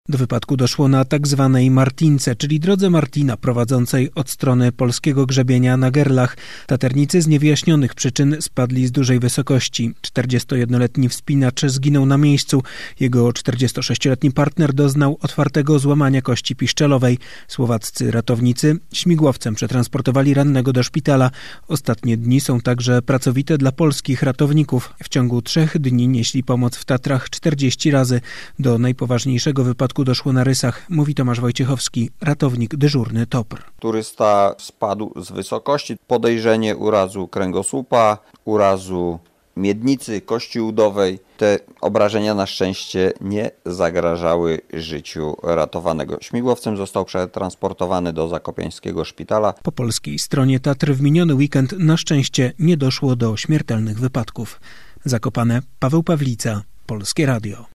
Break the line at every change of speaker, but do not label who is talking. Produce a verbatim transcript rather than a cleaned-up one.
Do wypadku doszło na tak zwanej Martince, czyli drodze Martina prowadzącej od strony polskiego grzebienia na Gerlach. Taternicy z niewyjaśnionych przyczyn spadli z dużej wysokości. czterdziestojednoletni wspinacz zginął na miejscu. Jego czterdziestosześcioletni partner doznał otwartego złamania kości piszczelowej. Słowaccy ratownicy śmigłowcem przetransportowali rannego do szpitala. Ostatnie dni są także pracowite dla polskich ratowników. W ciągu trzech dni nieśli pomoc w Tatrach czterdzieści razy. Do najpoważniejszego wypadku doszło na Rysach, mówi Tomasz Wojciechowski, ratownik dyżurny T O P R.
Turysta spadł z wysokości. Podejrzenie urazu kręgosłupa, urazu miednicy, kości udowej. Te obrażenia na szczęście nie zagrażały życiu ratowanego. Śmigłowcem został przetransportowany do zakopiańskiego szpitala.
Po polskiej stronie Tatr w miniony weekend na szczęście nie doszło do śmiertelnych wypadków. Zakopane, Paweł Pawlica, Polskie Radio.